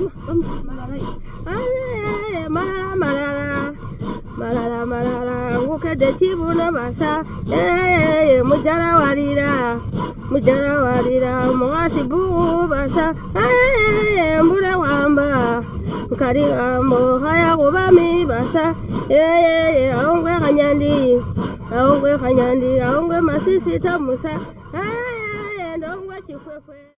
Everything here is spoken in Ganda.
Malala, nguke de chibuna basa, mujara warira, mwasi bu basa, mbura wamba, kari ambo, haya kubami basa, aungwe kanyandi, aungwe masisi tamusa, ndongwe chifwefwe.